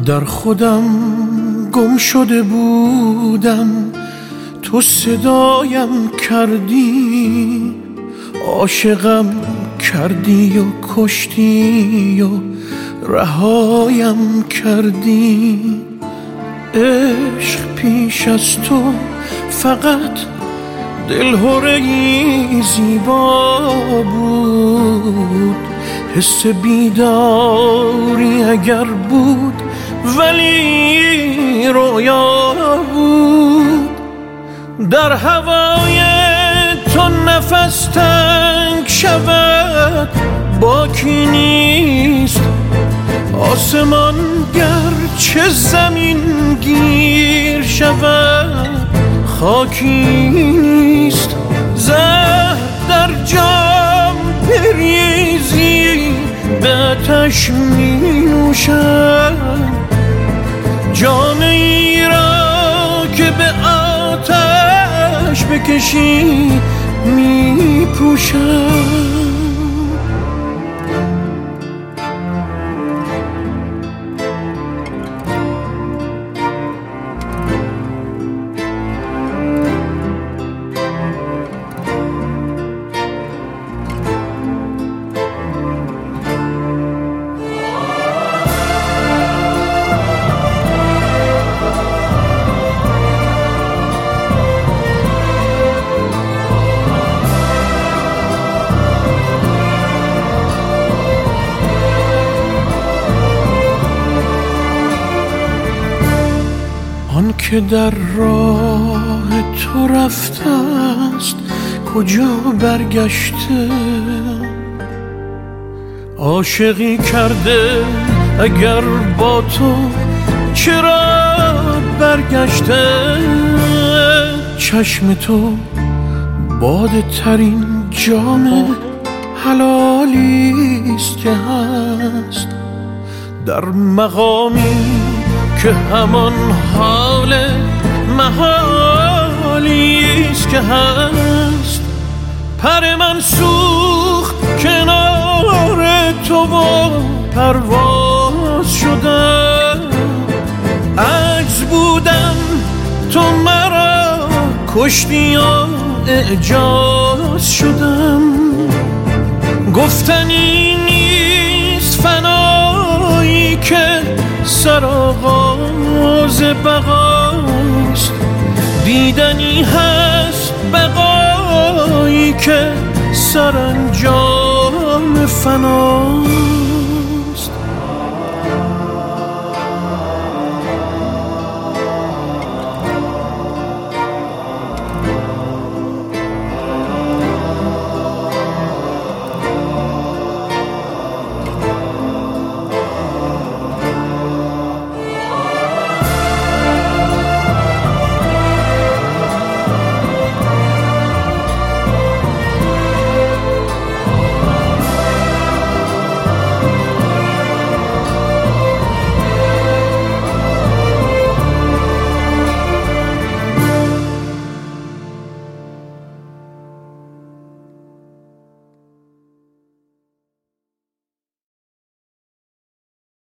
در خودم گم شده بودم، تو صدایم کردی، عاشقم کردی و کشتی و رهایم کردی. عشق پیش از تو فقط دلهره‌ای زیبا بود، حس بیداری اگر بود ولی رویا بود. در هوای تو نفس تنگ شود باکی نیست، آسمان گرچه زمین گیر شود خاکی نیست. زهر در جام بریزی به آتش می نوشم، جام ای را که به آتش بکشی می پوشم. آن که در راه تو رفته است کجا برگشته، عاشقی کرده اگر با تو چرا برگشته. چشم تو باده ترین جام حلالیست که هست، در مقامی که همان حال محالیست که هست. پر من سوخت کنار تو و پرواز شدم، عجز بودم تو مرا کشتی و اعجاز شدم. گفتنی نیست فنایی که سرآغاز بقاست، دیدنی هست بقایی که سرانجام فناست.